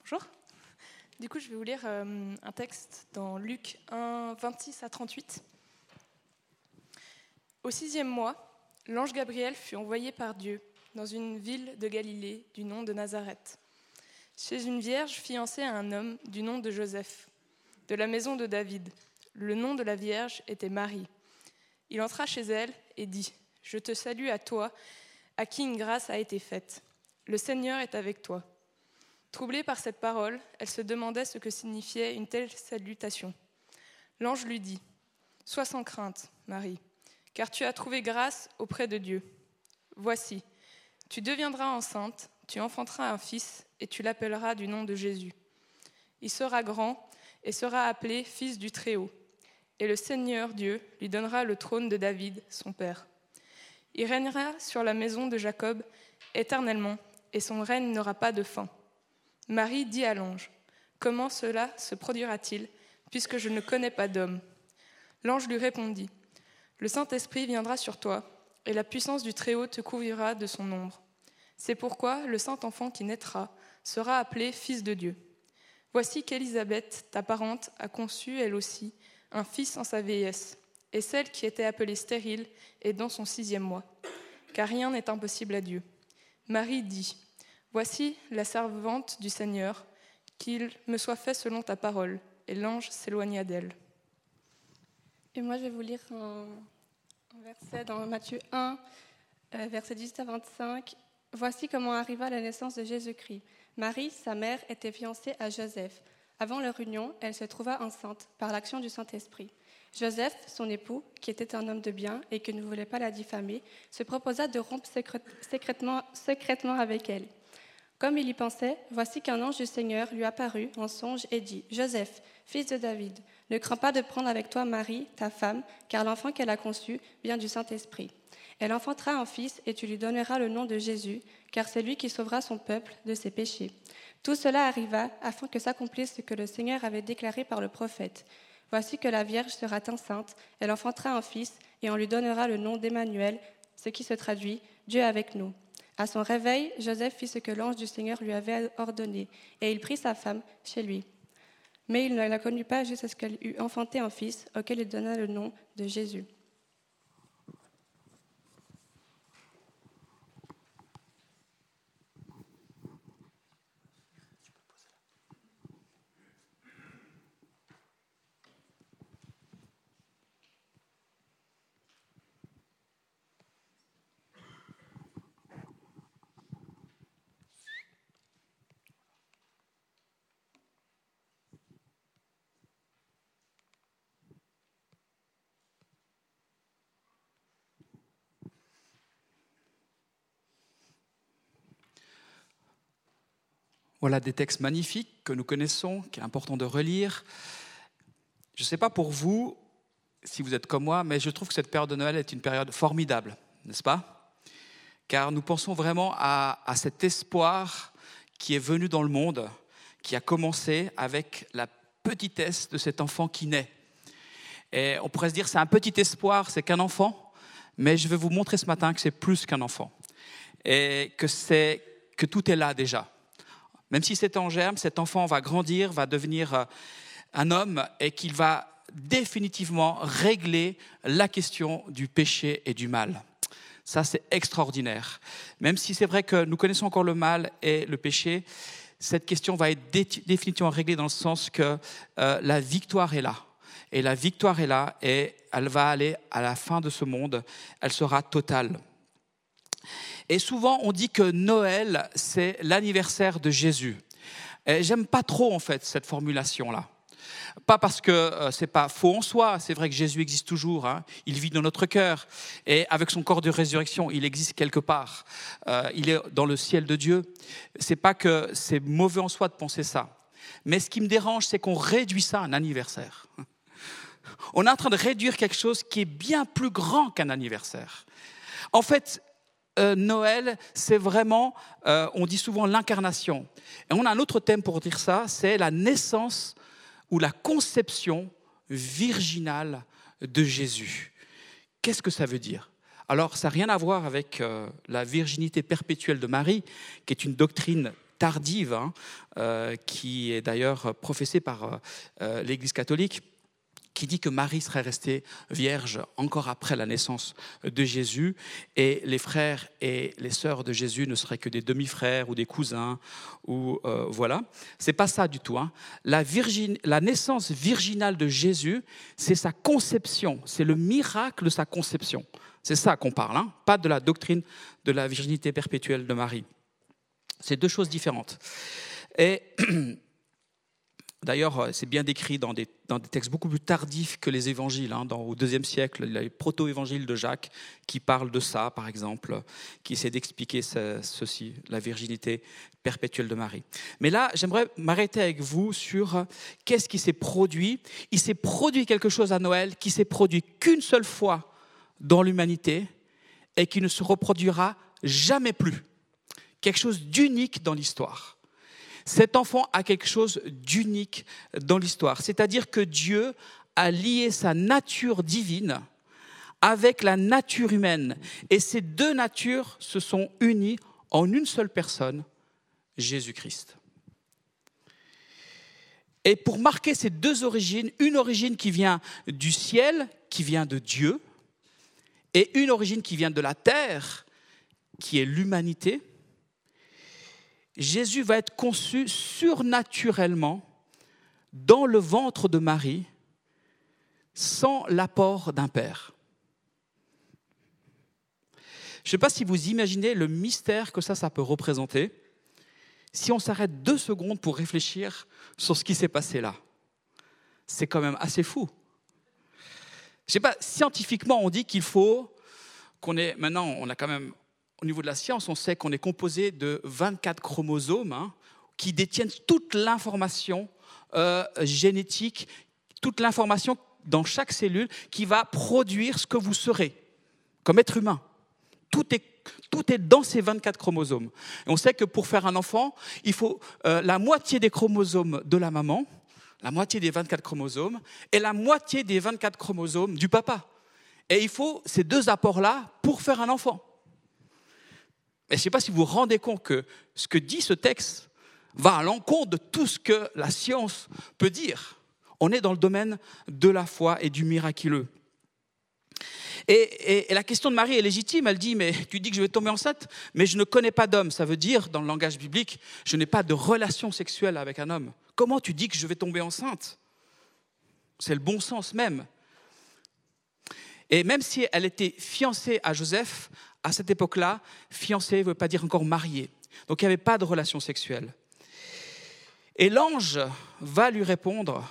Bonjour. Du coup, je vais vous lire un texte dans Luc 1, 26 à 38. Au 6e mois, l'ange Gabriel fut envoyé par Dieu dans une ville de Galilée du nom de Nazareth, chez une vierge fiancée à un homme du nom de Joseph, de la maison de David. Le nom de la vierge était Marie. Il entra chez elle et dit : « Je te salue à toi, à qui une grâce a été faite. Le Seigneur est avec toi. » Troublée par cette parole, elle se demandait ce que signifiait une telle salutation. L'ange lui dit : « Sois sans crainte, Marie, car tu as trouvé grâce auprès de Dieu. Voici, tu deviendras enceinte, tu enfanteras un fils et tu l'appelleras du nom de Jésus. Il sera grand et sera appelé Fils du Très-Haut. Et le Seigneur Dieu lui donnera le trône de David, son père. Il régnera sur la maison de Jacob éternellement, et son règne n'aura pas de fin. » Marie dit à l'ange : « Comment cela se produira-t-il, puisque je ne connais pas d'homme ? » L'ange lui répondit : « Le Saint-Esprit viendra sur toi, et la puissance du Très-Haut te couvrira de son ombre. C'est pourquoi le Saint-Enfant qui naîtra sera appelé Fils de Dieu. Voici qu'Élisabeth, ta parente, a conçu, elle aussi, un fils en sa vieillesse, et celle qui était appelée stérile est dans son 6e mois, car rien n'est impossible à Dieu. Marie dit : « Voici la servante du Seigneur, qu'il me soit fait selon ta parole. » Et l'ange s'éloigna d'elle. Et moi, je vais vous lire un verset dans Matthieu 1, versets 18 à 25. « Voici comment arriva la naissance de Jésus-Christ. Marie, sa mère, était fiancée à Joseph. Avant leur union, elle se trouva enceinte par l'action du Saint-Esprit. Joseph, son époux, qui était un homme de bien et qui ne voulait pas la diffamer, se proposa de rompre secrètement avec elle. Comme il y pensait, voici qu'un ange du Seigneur lui apparut en songe et dit : « Joseph, fils de David, ne crains pas de prendre avec toi Marie, ta femme, car l'enfant qu'elle a conçu vient du Saint-Esprit. Elle enfantera un fils et tu lui donneras le nom de Jésus, car c'est lui qui sauvera son peuple de ses péchés. » Tout cela arriva afin que s'accomplisse ce que le Seigneur avait déclaré par le prophète. Voici que la Vierge sera enceinte, elle enfantera un fils et on lui donnera le nom d'Emmanuel, ce qui se traduit « Dieu avec nous ». À son réveil, Joseph fit ce que l'ange du Seigneur lui avait ordonné, et il prit sa femme chez lui. Mais il ne la connut pas jusqu'à ce qu'elle eût enfanté un fils, auquel il donna le nom de Jésus. Voilà des textes magnifiques que nous connaissons, qu'il est important de relire. Je ne sais pas pour vous, si vous êtes comme moi, mais je trouve que cette période de Noël est une période formidable, n'est-ce pas ? Car nous pensons vraiment à cet espoir qui est venu dans le monde, qui a commencé avec la petitesse de cet enfant qui naît. Et on pourrait se dire, c'est un petit espoir, c'est qu'un enfant, mais je vais vous montrer ce matin que c'est plus qu'un enfant. Et que tout est là déjà. Même si c'est en germe, cet enfant va grandir, va devenir un homme et qu'il va définitivement régler la question du péché et du mal. Ça, c'est extraordinaire. Même si c'est vrai que nous connaissons encore le mal et le péché, cette question va être définitivement réglée dans le sens que la victoire est là. Et la victoire est là et elle va aller à la fin de ce monde. Elle sera totale. Et souvent, on dit que Noël, c'est l'anniversaire de Jésus. Et j'aime pas trop, en fait, cette formulation-là. Pas parce que c'est pas faux en soi, c'est vrai que Jésus existe toujours, hein. Il vit dans notre cœur. Et avec son corps de résurrection, il existe quelque part. Il est dans le ciel de Dieu. C'est pas que c'est mauvais en soi de penser ça. Mais ce qui me dérange, c'est qu'on réduit ça à un anniversaire. On est en train de réduire quelque chose qui est bien plus grand qu'un anniversaire. En fait, Noël, c'est vraiment, on dit souvent l'incarnation. Et on a un autre thème pour dire ça, c'est la naissance ou la conception virginale de Jésus. Qu'est-ce que ça veut dire ? Alors, ça n'a rien à voir avec la virginité perpétuelle de Marie, qui est une doctrine tardive, qui est d'ailleurs professée par l'Église catholique, qui dit que Marie serait restée vierge encore après la naissance de Jésus, et les frères et les sœurs de Jésus ne seraient que des demi-frères ou des cousins, ou voilà. C'est pas ça du tout. La naissance virginale de Jésus, c'est sa conception, c'est le miracle de sa conception. C'est ça qu'on parle, pas de la doctrine de la virginité perpétuelle de Marie. C'est deux choses différentes. Et d'ailleurs, c'est bien décrit dans des textes beaucoup plus tardifs que les évangiles. Au IIe siècle, il y a les proto-évangiles de Jacques qui parlent de ça, par exemple, qui essaient d'expliquer ceci, la virginité perpétuelle de Marie. Mais là, j'aimerais m'arrêter avec vous sur qu'est-ce qui s'est produit. Il s'est produit quelque chose à Noël qui s'est produit qu'une seule fois dans l'humanité et qui ne se reproduira jamais plus. Quelque chose d'unique dans l'histoire. Cet enfant a quelque chose d'unique dans l'histoire. C'est-à-dire que Dieu a lié sa nature divine avec la nature humaine. Et ces deux natures se sont unies en une seule personne, Jésus-Christ. Et pour marquer ces deux origines, une origine qui vient du ciel, qui vient de Dieu, et une origine qui vient de la terre, qui est l'humanité, Jésus va être conçu surnaturellement dans le ventre de Marie, sans l'apport d'un père. Je ne sais pas si vous imaginez le mystère que ça peut représenter, si on s'arrête 2 secondes pour réfléchir sur ce qui s'est passé là. C'est quand même assez fou. Je ne sais pas, scientifiquement, on dit qu'il faut maintenant, on a quand même, au niveau de la science, on sait qu'on est composé de 24 chromosomes qui détiennent toute l'information génétique, toute l'information dans chaque cellule qui va produire ce que vous serez comme être humain. Tout est dans ces 24 chromosomes. Et on sait que pour faire un enfant, il faut la moitié des chromosomes de la maman, la moitié des 24 chromosomes, et la moitié des 24 chromosomes du papa. Et il faut ces 2 apports-là pour faire un enfant. Et je ne sais pas si vous vous rendez compte que ce que dit ce texte va à l'encontre de tout ce que la science peut dire. On est dans le domaine de la foi et du miraculeux. Et la question de Marie est légitime. Elle dit, mais tu dis que je vais tomber enceinte, mais je ne connais pas d'homme. Ça veut dire, dans le langage biblique, je n'ai pas de relation sexuelle avec un homme. Comment tu dis que je vais tomber enceinte ? C'est le bon sens même. Et même si elle était fiancée à Joseph, à cette époque-là, fiancée ne veut pas dire encore mariée. Donc il n'y avait pas de relation sexuelle. Et l'ange va lui répondre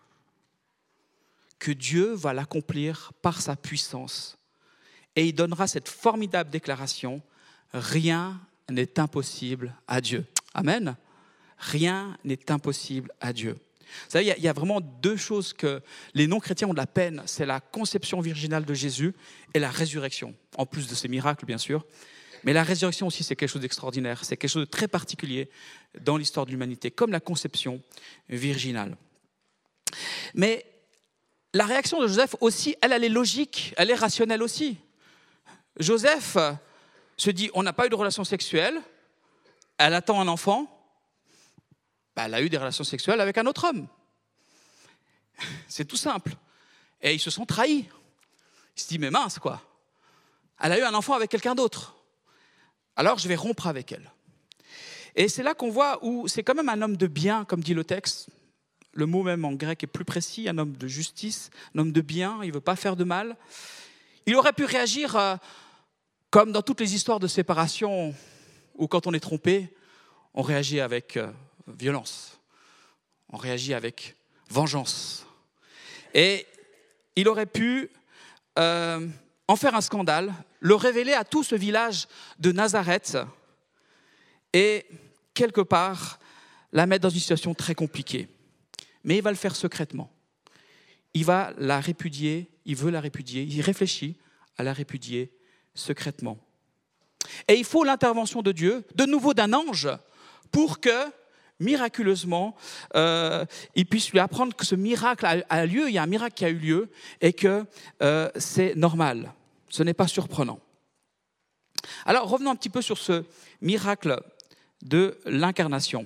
que Dieu va l'accomplir par sa puissance. Et il donnera cette formidable déclaration, rien n'est impossible à Dieu. Amen. Rien n'est impossible à Dieu. Vous savez, il y a vraiment 2 choses que les non-chrétiens ont de la peine. C'est la conception virginale de Jésus et la résurrection. En plus de ces miracles, bien sûr. Mais la résurrection aussi, c'est quelque chose d'extraordinaire. C'est quelque chose de très particulier dans l'histoire de l'humanité, comme la conception virginale. Mais la réaction de Joseph aussi, elle est logique, elle est rationnelle aussi. Joseph se dit, on n'a pas eu de relation sexuelle, elle attend un enfant, elle a eu des relations sexuelles avec un autre homme. C'est tout simple. Et ils se sont trahis. Il se dit, mais mince quoi, elle a eu un enfant avec quelqu'un d'autre. Alors je vais rompre avec elle. Et c'est là qu'on voit où c'est quand même un homme de bien, comme dit le texte. Le mot même en grec est plus précis, un homme de justice, un homme de bien, il ne veut pas faire de mal. Il aurait pu réagir comme dans toutes les histoires de séparation, où quand on est trompé, on réagit avec violence, on réagit avec vengeance. Et il aurait pu en faire un scandale, le révéler à tout ce village de Nazareth et quelque part la mettre dans une situation très compliquée. Mais il va le faire secrètement. Il va la répudier, il veut la répudier, il réfléchit à la répudier secrètement. Et il faut l'intervention de Dieu, de nouveau d'un ange, pour que, miraculeusement, il puisse lui apprendre que ce miracle a lieu, il y a un miracle qui a eu lieu, et que c'est normal, ce n'est pas surprenant. Alors revenons un petit peu sur ce miracle de l'incarnation.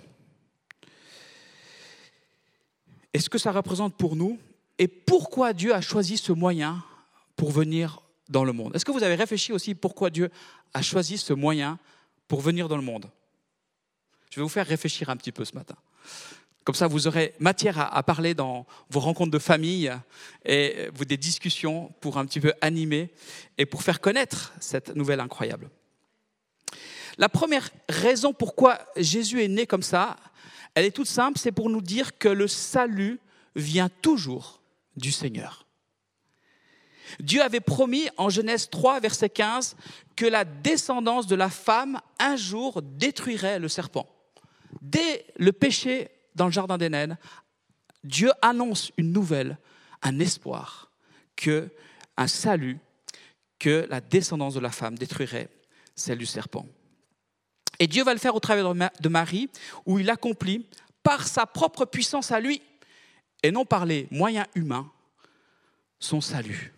Et ce que ça représente pour nous et pourquoi Dieu a choisi ce moyen pour venir dans le monde. Est-ce que vous avez réfléchi aussi pourquoi Dieu a choisi ce moyen pour venir dans le monde? Je vais vous faire réfléchir un petit peu ce matin. Comme ça, vous aurez matière à parler dans vos rencontres de famille et des discussions pour un petit peu animer et pour faire connaître cette nouvelle incroyable. La première raison pourquoi Jésus est né comme ça, elle est toute simple, c'est pour nous dire que le salut vient toujours du Seigneur. Dieu avait promis en Genèse 3, verset 15, que la descendance de la femme, un jour, détruirait le serpent. Dès le péché dans le jardin d'Éden, Dieu annonce une nouvelle, un espoir, un salut, que la descendance de la femme détruirait celle du serpent. Et Dieu va le faire au travers de Marie, où il accomplit par sa propre puissance à lui, et non par les moyens humains, son salut.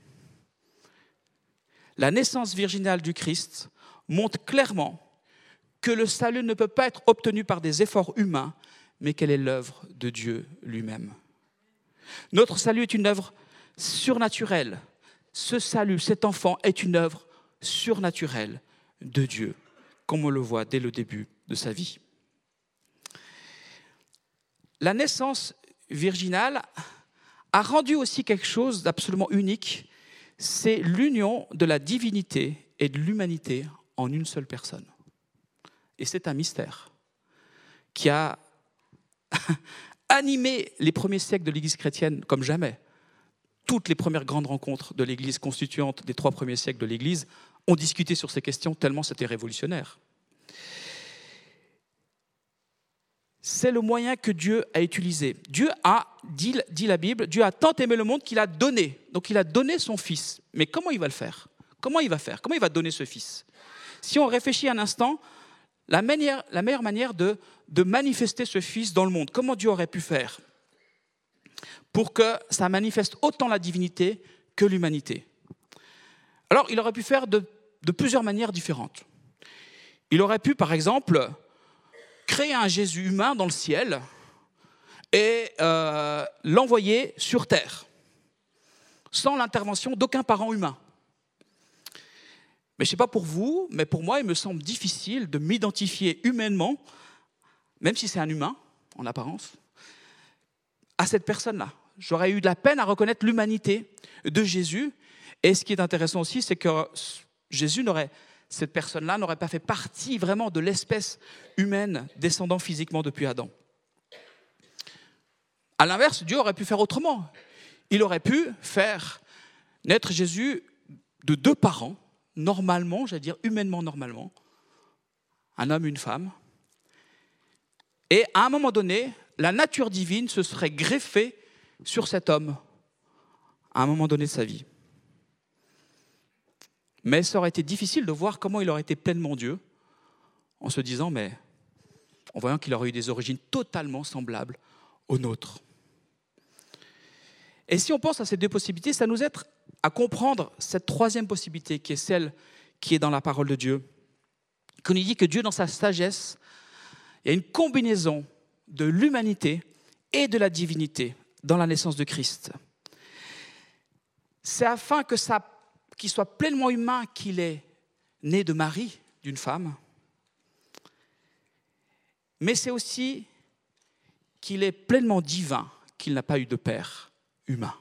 La naissance virginale du Christ montre clairement que le salut ne peut pas être obtenu par des efforts humains, mais qu'elle est l'œuvre de Dieu lui-même. Notre salut est une œuvre surnaturelle. Ce salut, cet enfant, est une œuvre surnaturelle de Dieu, comme on le voit dès le début de sa vie. La naissance virginale a rendu aussi quelque chose d'absolument unique, c'est l'union de la divinité et de l'humanité en une seule personne. Et c'est un mystère qui a animé les premiers siècles de l'Église chrétienne comme jamais. Toutes les premières grandes rencontres de l'Église constituantes des 3 premiers siècles de l'Église ont discuté sur ces questions tellement c'était révolutionnaire. C'est le moyen que Dieu a utilisé. Dieu a, dit la Bible, Dieu a tant aimé le monde qu'il a donné. Donc il a donné son Fils. Mais comment il va le faire? Comment il va donner ce Fils? Si on réfléchit un instant, la meilleure manière de manifester ce Fils dans le monde, comment Dieu aurait pu faire pour que ça manifeste autant la divinité que l'humanité? Alors il aurait pu faire de plusieurs manières différentes. Il aurait pu, par exemple, créer un Jésus humain dans le ciel et l'envoyer sur terre, sans l'intervention d'aucun parent humain. Mais je ne sais pas pour vous, mais pour moi, il me semble difficile de m'identifier humainement, même si c'est un humain, en apparence, à cette personne-là. J'aurais eu de la peine à reconnaître l'humanité de Jésus. Et ce qui est intéressant aussi, c'est que cette personne-là n'aurait pas fait partie vraiment de l'espèce humaine descendant physiquement depuis Adam. À l'inverse, Dieu aurait pu faire autrement. Il aurait pu faire naître Jésus de 2 parents, normalement, j'allais dire humainement normalement, un homme et une femme. Et à un moment donné, la nature divine se serait greffée sur cet homme à un moment donné de sa vie. Mais ça aurait été difficile de voir comment il aurait été pleinement Dieu, en se disant, en voyant qu'il aurait eu des origines totalement semblables aux nôtres. Et si on pense à ces 2 possibilités, ça nous aide à comprendre cette 3e possibilité, qui est celle qui est dans la parole de Dieu. Qu'on nous dit que Dieu, dans sa sagesse, il y a une combinaison de l'humanité et de la divinité dans la naissance de Christ. C'est afin qu'il soit pleinement humain qu'il est né de Marie, d'une femme, mais c'est aussi qu'il est pleinement divin, qu'il n'a pas eu de père humain.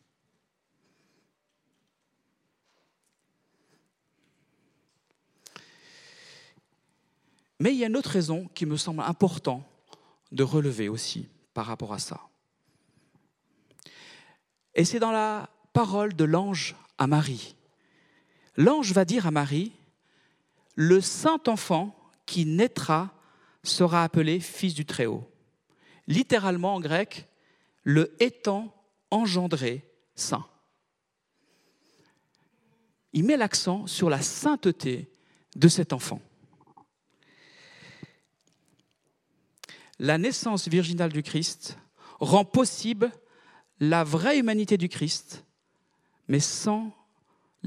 Mais il y a une autre raison qui me semble important de relever aussi par rapport à ça. Et c'est dans la parole de l'ange à Marie. L'ange va dire à Marie, « Le saint enfant qui naîtra sera appelé fils du Très-Haut. » Littéralement en grec, le étant engendré saint. Il met l'accent sur la sainteté de cet enfant. La naissance virginale du Christ rend possible la vraie humanité du Christ, mais sans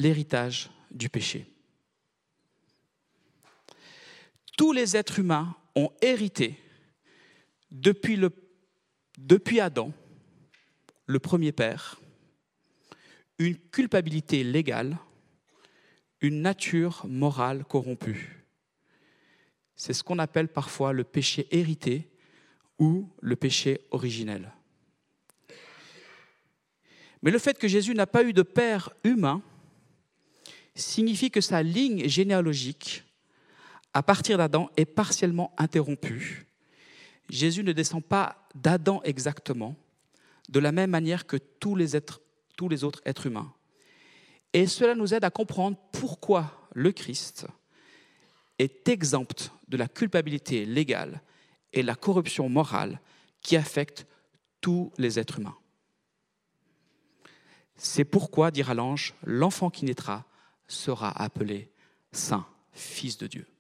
l'héritage du péché. Tous les êtres humains ont hérité depuis Adam, le premier père, une culpabilité légale, une nature morale corrompue. C'est ce qu'on appelle parfois le péché hérité ou le péché originel. Mais le fait que Jésus n'a pas eu de père humain signifie que sa ligne généalogique, à partir d'Adam, est partiellement interrompue. Jésus ne descend pas d'Adam exactement, de la même manière que tous les autres êtres humains. Et cela nous aide à comprendre pourquoi le Christ est exempt de la culpabilité légale et la corruption morale qui affectent tous les êtres humains. C'est pourquoi, dira l'ange, l'enfant qui naîtra sera appelé Saint, Fils de Dieu.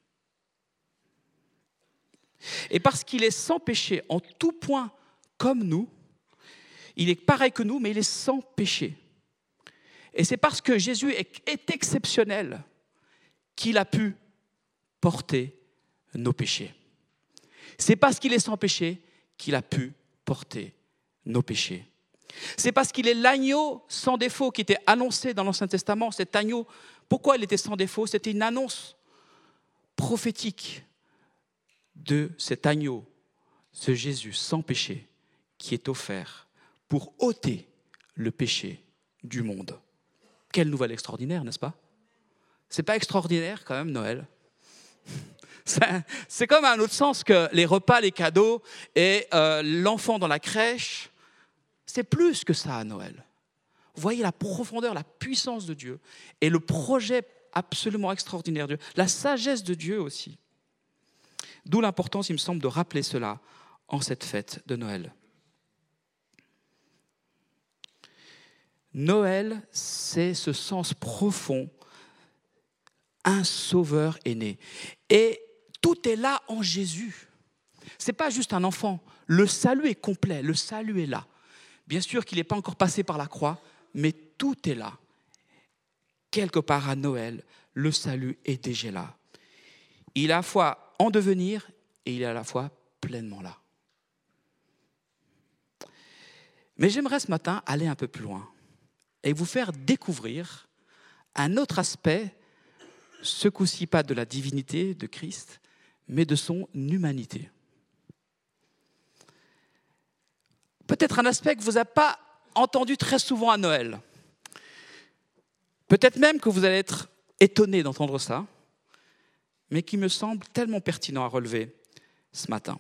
Et parce qu'il est sans péché en tout point comme nous, il est pareil que nous, mais il est sans péché. Et c'est parce que Jésus est exceptionnel qu'il a pu porter nos péchés. C'est parce qu'il est sans péché qu'il a pu porter nos péchés. C'est parce qu'il est l'agneau sans défaut qui était annoncé dans l'Ancien Testament. Cet agneau, pourquoi il était sans défaut? C'était une annonce prophétique de cet agneau, ce Jésus sans péché, qui est offert pour ôter le péché du monde. Quelle nouvelle extraordinaire, n'est-ce pas? C'est pas extraordinaire quand même, Noël? C'est comme un autre sens que les repas, les cadeaux et l'enfant dans la crèche. C'est plus que ça à Noël. Vous voyez la profondeur, la puissance de Dieu et le projet absolument extraordinaire de Dieu, la sagesse de Dieu aussi. D'où l'importance, il me semble, de rappeler cela en cette fête de Noël. Noël, c'est ce sens profond. Un sauveur est né. Et tout est là en Jésus. Ce n'est pas juste un enfant. Le salut est complet, le salut est là. Bien sûr qu'il n'est pas encore passé par la croix, mais tout est là. Quelque part à Noël, le salut est déjà là. Il est à la fois en devenir et il est à la fois pleinement là. Mais j'aimerais ce matin aller un peu plus loin et vous faire découvrir un autre aspect, ce coup-ci pas de la divinité de Christ, mais de son humanité. Peut-être un aspect que vous n'avez pas entendu très souvent à Noël. Peut-être même que vous allez être étonné d'entendre ça, mais qui me semble tellement pertinent à relever ce matin.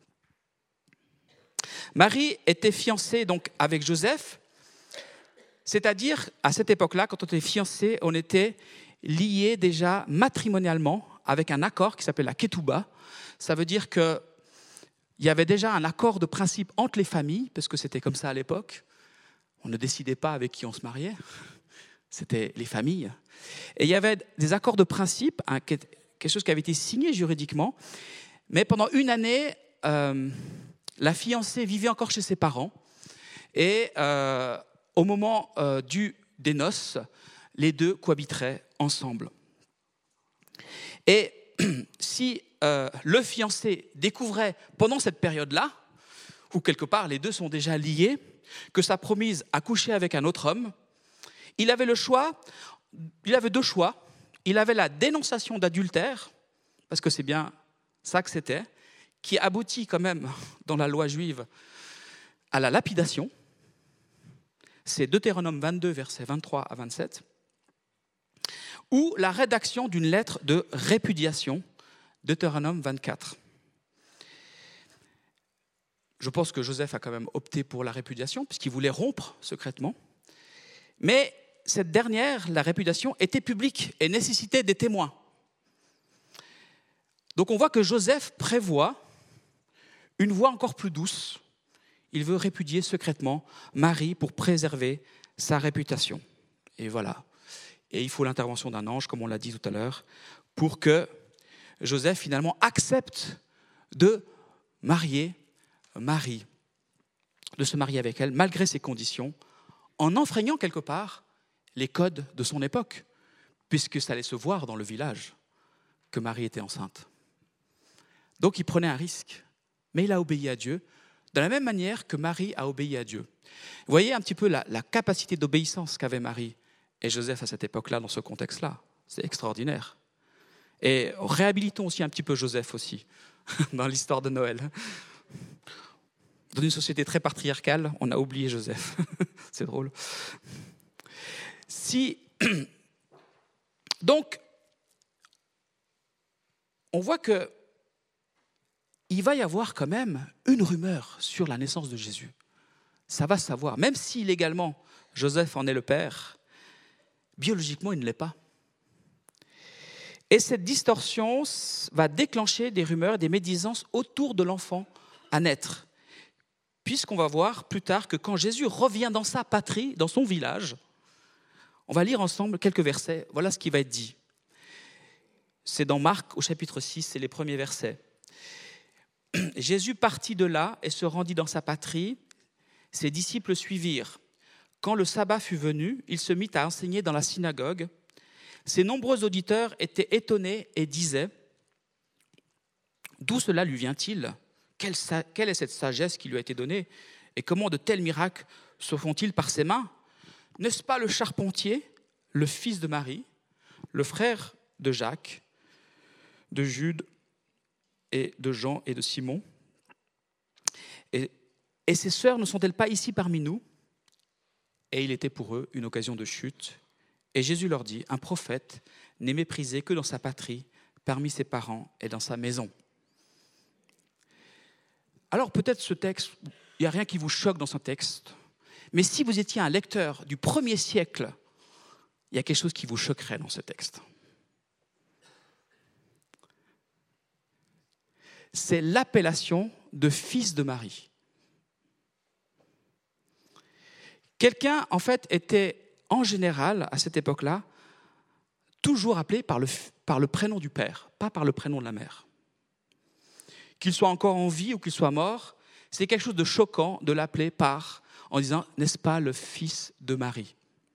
Marie était fiancée donc avec Joseph, c'est-à-dire à cette époque-là, quand on était fiancé, on était liés déjà matrimonialement avec un accord qui s'appelle la ketouba. Ça veut dire qu'il y avait déjà un accord de principe entre les familles, parce que c'était comme ça à l'époque. On ne décidait pas avec qui on se mariait, c'était les familles. Et il y avait des accords de principe, quelque chose qui avait été signé juridiquement, mais pendant une année, la fiancée vivait encore chez ses parents, et au moment des noces, les deux cohabiteraient ensemble. Et si le fiancé découvrait pendant cette période-là, où quelque part les deux sont déjà liés, que sa promise a couché avec un autre homme, il avait deux choix. Il avait la dénonciation d'adultère, parce que c'est bien ça que c'était, qui aboutit quand même dans la loi juive à la lapidation. C'est Deutéronome 22, versets 23 à 27. Ou la rédaction d'une lettre de répudiation, Deutéronome 24. Je pense que Joseph a quand même opté pour la répudiation, puisqu'il voulait rompre secrètement. Mais cette dernière, la répudiation, était publique et nécessitait des témoins. Donc on voit que Joseph prévoit une voie encore plus douce. Il veut répudier secrètement Marie pour préserver sa réputation. Et voilà. Et il faut l'intervention d'un ange, comme on l'a dit tout à l'heure, pour que Joseph finalement accepte de marier Marie, de se marier avec elle, malgré ses conditions, en enfreignant quelque part les codes de son époque, puisque ça allait se voir dans le village que Marie était enceinte. Donc il prenait un risque, mais il a obéi à Dieu, de la même manière que Marie a obéi à Dieu. Vous voyez un petit peu la capacité d'obéissance qu'avaient Marie et Joseph à cette époque-là, dans ce contexte-là. C'est extraordinaire. Et réhabilitons aussi un petit peu Joseph aussi, dans l'histoire de Noël. Dans une société très patriarcale, on a oublié Joseph. C'est drôle. Donc, on voit que il va y avoir quand même une rumeur sur la naissance de Jésus. Ça va se savoir. Même si légalement, Joseph en est le père, biologiquement, il ne l'est pas. Et cette distorsion va déclencher des rumeurs et des médisances autour de l'enfant à naître. Puisqu'on va voir plus tard que quand Jésus revient dans sa patrie, dans son village, on va lire ensemble quelques versets. Voilà ce qui va être dit. C'est dans Marc au chapitre 6, c'est les premiers versets. Jésus partit de là et se rendit dans sa patrie. Ses disciples le suivirent. Quand le sabbat fut venu, il se mit à enseigner dans la synagogue. Ses nombreux auditeurs étaient étonnés et disaient « D'où cela lui vient-il ? Quelle est cette sagesse qui lui a été donnée ? Et comment de tels miracles se font-ils par ses mains ? N'est-ce pas le charpentier, le fils de Marie, le frère de Jacques, de Jude et de Jean et de Simon ? Et ses sœurs ne sont-elles pas ici parmi nous ? » Et il était pour eux une occasion de chute. Et Jésus leur dit, un prophète n'est méprisé que dans sa patrie, parmi ses parents et dans sa maison. Alors peut-être ce texte, il n'y a rien qui vous choque dans ce texte, mais si vous étiez un lecteur du 1er siècle, il y a quelque chose qui vous choquerait dans ce texte. C'est l'appellation de fils de Marie. Quelqu'un, en fait, était en général, à cette époque-là, toujours appelé par le prénom du père, pas par le prénom de la mère. Qu'il soit encore en vie ou qu'il soit mort, c'est quelque chose de choquant de l'appeler en disant « n'est-ce pas le fils de Marie ?»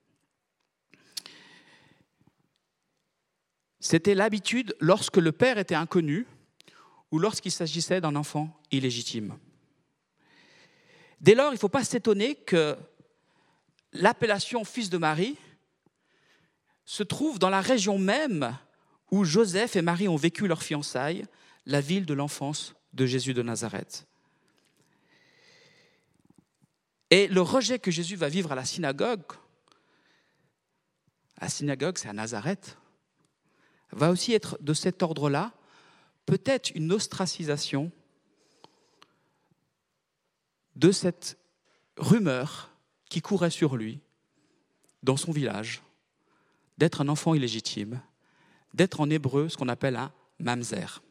C'était l'habitude lorsque le père était inconnu ou lorsqu'il s'agissait d'un enfant illégitime. Dès lors, il ne faut pas s'étonner que l'appellation fils de Marie se trouve dans la région même où Joseph et Marie ont vécu leur fiançailles, la ville de l'enfance de Jésus de Nazareth. Et le rejet que Jésus va vivre à la synagogue c'est à Nazareth, va aussi être de cet ordre-là, peut-être une ostracisation de cette rumeur qui courait sur lui, dans son village, d'être un enfant illégitime, d'être en hébreu ce qu'on appelle un mamzer.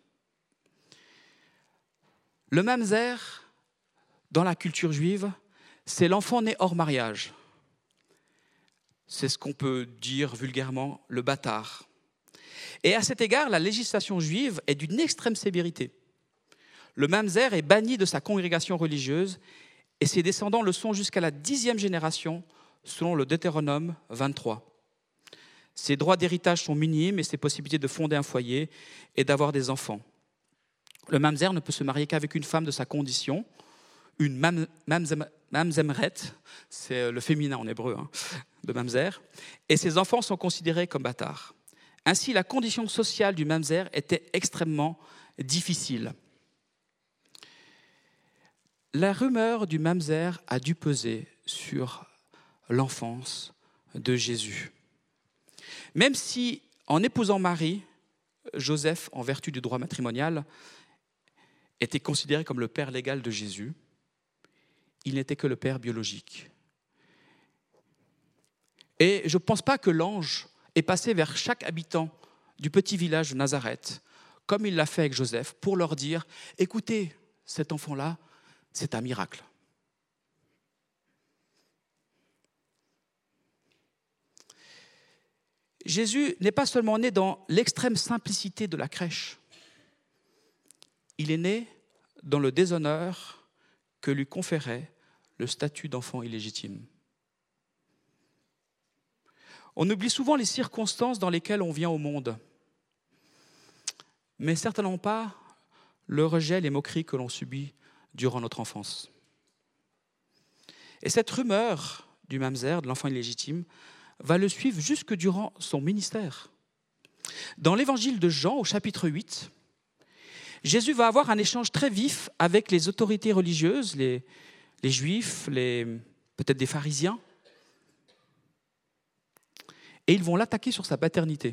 Le mamzer, dans la culture juive, c'est l'enfant né hors mariage. C'est ce qu'on peut dire vulgairement le bâtard. Et à cet égard, la législation juive est d'une extrême sévérité. Le mamzer est banni de sa congrégation religieuse et ses descendants le sont jusqu'à la 10e génération, selon le Deutéronome 23. Ses droits d'héritage sont minimes et ses possibilités de fonder un foyer et d'avoir des enfants. Le mamzer ne peut se marier qu'avec une femme de sa condition, une mamzemret, c'est le féminin en hébreu de mamzer, et ses enfants sont considérés comme bâtards. Ainsi, la condition sociale du mamzer était extrêmement difficile. La rumeur du mamzer a dû peser sur l'enfance de Jésus. Même si, en épousant Marie, Joseph, en vertu du droit matrimonial, était considéré comme le père légal de Jésus, il n'était que le père biologique. Et je ne pense pas que l'ange est passé vers chaque habitant du petit village de Nazareth, comme il l'a fait avec Joseph, pour leur dire « Écoutez, cet enfant-là, c'est un miracle. » Jésus n'est pas seulement né dans l'extrême simplicité de la crèche, il est né dans le déshonneur que lui conférait le statut d'enfant illégitime. On oublie souvent les circonstances dans lesquelles on vient au monde, mais certainement pas le rejet, les moqueries que l'on subit durant notre enfance. Et cette rumeur du mamzer, de l'enfant illégitime, va le suivre jusque durant son ministère. Dans l'évangile de Jean, au chapitre 8, Jésus va avoir un échange très vif avec les autorités religieuses, les Juifs, peut-être des pharisiens. Et ils vont l'attaquer sur sa paternité.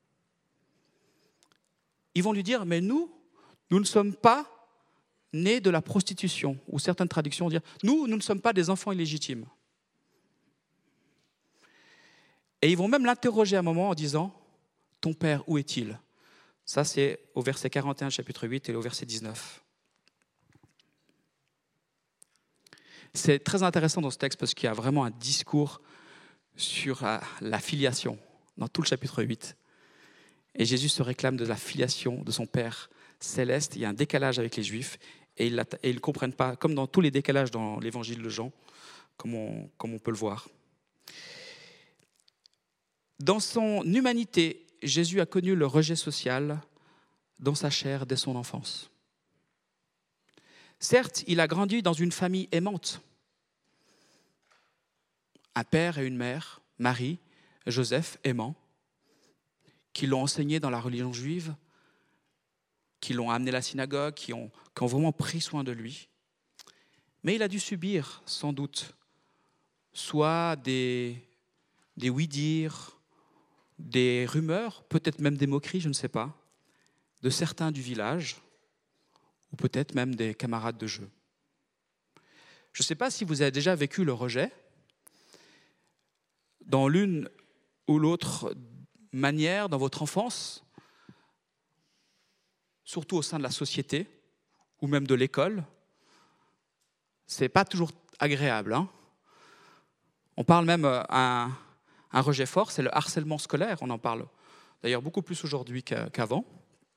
Ils vont lui dire, mais nous ne sommes pas nés de la prostitution. Ou certaines traductions dire, nous ne sommes pas des enfants illégitimes. Et ils vont même l'interroger à un moment en disant, ton père, où est-il ? Ça, c'est au verset 41, chapitre 8, et au verset 19. C'est très intéressant dans ce texte parce qu'il y a vraiment un discours sur la filiation dans tout le chapitre 8. Et Jésus se réclame de la filiation de son Père céleste. Il y a un décalage avec les Juifs et ils ne comprennent pas, comme dans tous les décalages dans l'évangile de Jean, comme on peut le voir. Dans son humanité, Jésus a connu le rejet social dans sa chair dès son enfance. Certes, il a grandi dans une famille aimante. Un père et une mère, Marie, Joseph, aimants, qui l'ont enseigné dans la religion juive, qui l'ont amené à la synagogue, qui ont vraiment pris soin de lui. Mais il a dû subir, sans doute, soit des oui-dire, des rumeurs, peut-être même des moqueries, je ne sais pas, de certains du village, ou peut-être même des camarades de jeu. Je ne sais pas si vous avez déjà vécu le rejet, dans l'une ou l'autre manière, dans votre enfance, surtout au sein de la société, ou même de l'école. Ce n'est pas toujours agréable. On parle même un rejet fort, c'est le harcèlement scolaire. On en parle d'ailleurs beaucoup plus aujourd'hui qu'avant.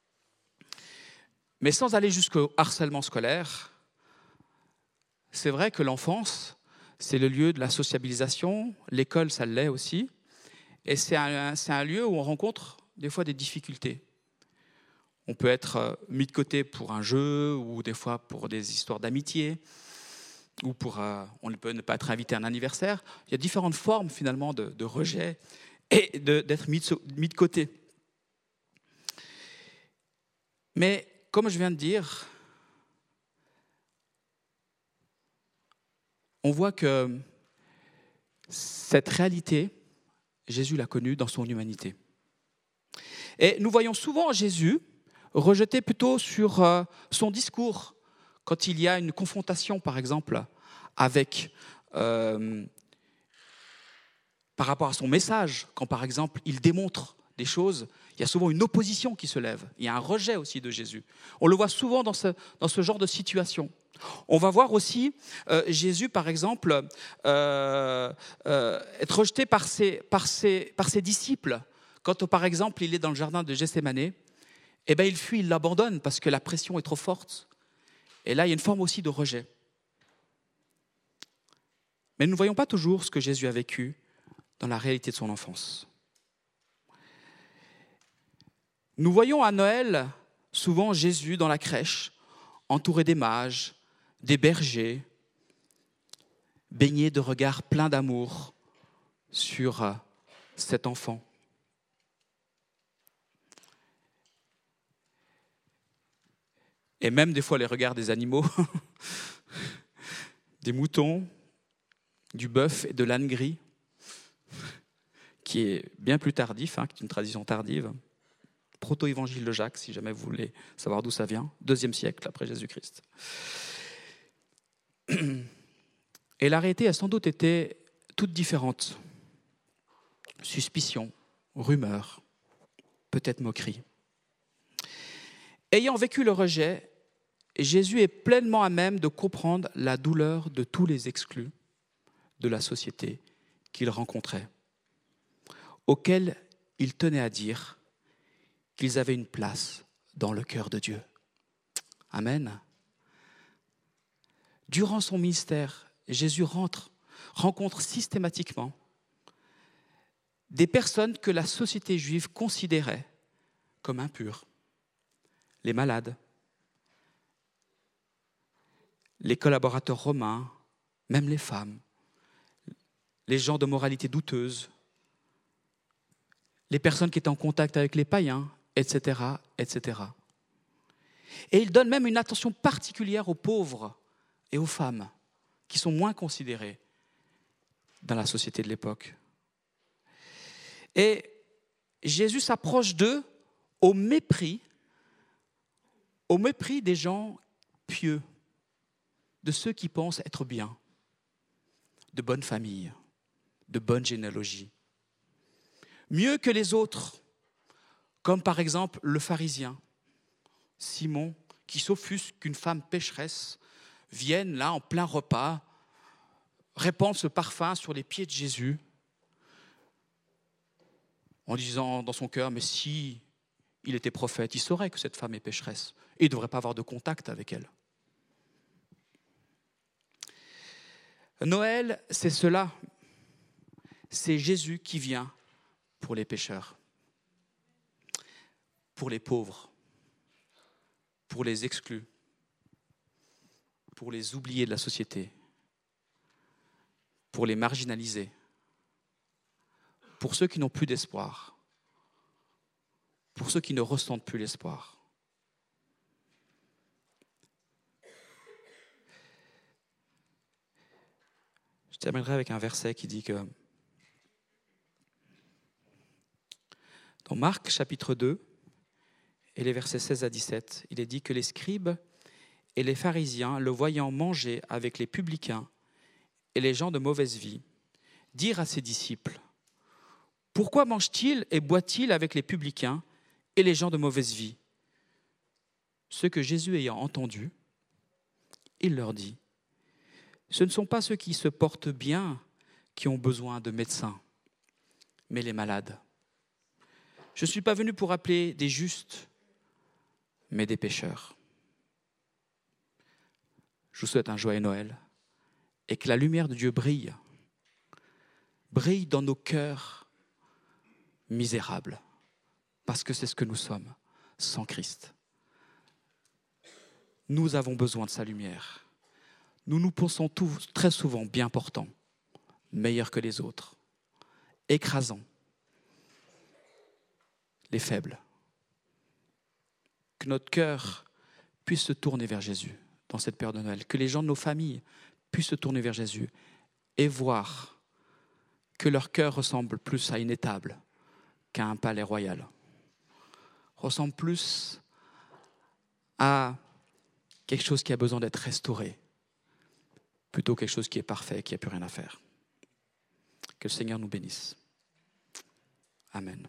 Mais sans aller jusqu'au harcèlement scolaire, c'est vrai que l'enfance, c'est le lieu de la sociabilisation. L'école, ça l'est aussi. Et c'est un lieu où on rencontre des fois des difficultés. On peut être mis de côté pour un jeu ou des fois pour des histoires d'amitié. Ou on peut ne pas être invité à un anniversaire. Il y a différentes formes finalement de rejet et d'être mis de côté. Mais comme je viens de dire, on voit que cette réalité, Jésus l'a connue dans son humanité. Et nous voyons souvent Jésus rejeté plutôt sur son discours, quand il y a une confrontation, par exemple, avec, par rapport à son message, quand par exemple il démontre des choses, il y a souvent une opposition qui se lève. Il y a un rejet aussi de Jésus. On le voit souvent dans ce genre de situation. On va voir aussi Jésus, par exemple, être rejeté par ses disciples. Quand, par exemple, il est dans le jardin de Gethsémani, eh bien, il fuit, il l'abandonne parce que la pression est trop forte. Et là, il y a une forme aussi de rejet. Mais nous ne voyons pas toujours ce que Jésus a vécu dans la réalité de son enfance. Nous voyons à Noël souvent Jésus dans la crèche, entouré des mages, des bergers, baigné de regards pleins d'amour sur cet enfant. Et même des fois les regards des animaux, des moutons, du bœuf et de l'âne gris, qui est bien plus tardif, qui est une tradition tardive. Proto-évangile de Jacques, si jamais vous voulez savoir d'où ça vient, 2e siècle après Jésus-Christ. Et la réalité a sans doute été toute différente. Suspicion, rumeur, peut-être moquerie. Ayant vécu le rejet, Jésus est pleinement à même de comprendre la douleur de tous les exclus de la société qu'il rencontrait, auxquels il tenait à dire qu'ils avaient une place dans le cœur de Dieu. Amen. Durant son ministère, Jésus rencontre systématiquement des personnes que la société juive considérait comme impures. Les malades, les collaborateurs romains, même les femmes, les gens de moralité douteuse, les personnes qui étaient en contact avec les païens, etc., etc. Et il donne même une attention particulière aux pauvres et aux femmes, qui sont moins considérées dans la société de l'époque. Et Jésus s'approche d'eux au mépris des gens pieux, de ceux qui pensent être bien, de bonne famille, de bonne généalogie. Mieux que les autres, comme par exemple le pharisien, Simon, qui s'offusque qu'une femme pécheresse vienne là en plein repas, répandre ce parfum sur les pieds de Jésus, en disant dans son cœur, mais si il était prophète, il saurait que cette femme est pécheresse et il ne devrait pas avoir de contact avec elle. Noël, c'est cela. C'est Jésus qui vient pour les pécheurs, pour les pauvres, pour les exclus, pour les oubliés de la société, pour les marginalisés, pour ceux qui n'ont plus d'espoir, pour ceux qui ne ressentent plus l'espoir. Je terminerai avec un verset qui dit que dans Marc chapitre 2 et les versets 16 à 17, il est dit que les scribes et les pharisiens, le voyant manger avec les publicains et les gens de mauvaise vie, dirent à ses disciples, « Pourquoi mange-t-il et boit-il avec les publicains et les gens de mauvaise vie ?» Ce que Jésus ayant entendu, il leur dit, « Ce ne sont pas ceux qui se portent bien qui ont besoin de médecins, mais les malades. Je ne suis pas venu pour appeler des justes, mais des pécheurs. » Je vous souhaite un joyeux Noël et que la lumière de Dieu brille dans nos cœurs misérables, parce que c'est ce que nous sommes sans Christ. Nous avons besoin de sa lumière. Nous nous pensons tous très souvent bien portants, meilleurs que les autres, écrasants les faibles. Que notre cœur puisse se tourner vers Jésus dans cette période de Noël, que les gens de nos familles puissent se tourner vers Jésus et voir que leur cœur ressemble plus à une étable qu'à un palais royal, ressemble plus à quelque chose qui a besoin d'être restauré, plutôt quelque chose qui est parfait et qui n'a plus rien à faire. Que le Seigneur nous bénisse. Amen.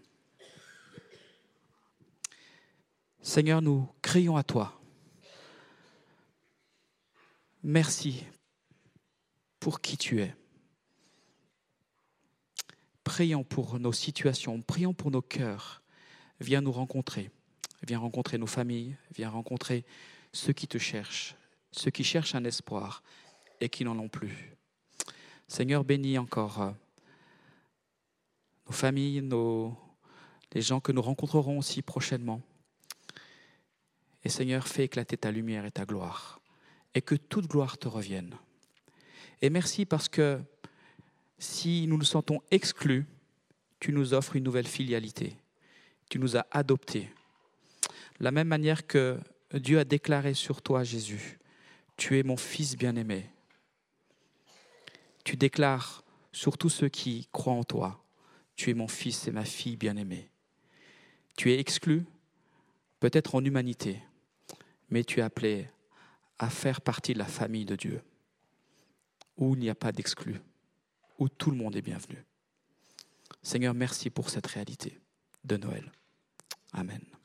Seigneur, nous crions à toi. Merci pour qui tu es. Prions pour nos situations, prions pour nos cœurs. Viens nous rencontrer. Viens rencontrer nos familles. Viens rencontrer ceux qui te cherchent, ceux qui cherchent un espoir et qui n'en ont plus. Seigneur, bénis encore nos familles, les gens que nous rencontrerons aussi prochainement. Et Seigneur, fais éclater ta lumière et ta gloire, et que toute gloire te revienne. Et merci parce que si nous nous sentons exclus, tu nous offres une nouvelle filialité. Tu nous as adoptés. De la même manière que Dieu a déclaré sur toi, Jésus, tu es mon fils bien-aimé. Tu déclares sur tous ceux qui croient en toi, tu es mon fils et ma fille bien-aimée. Tu es exclu, peut-être en humanité, mais tu es appelé à faire partie de la famille de Dieu, où il n'y a pas d'exclus, où tout le monde est bienvenu. Seigneur, merci pour cette réalité de Noël. Amen.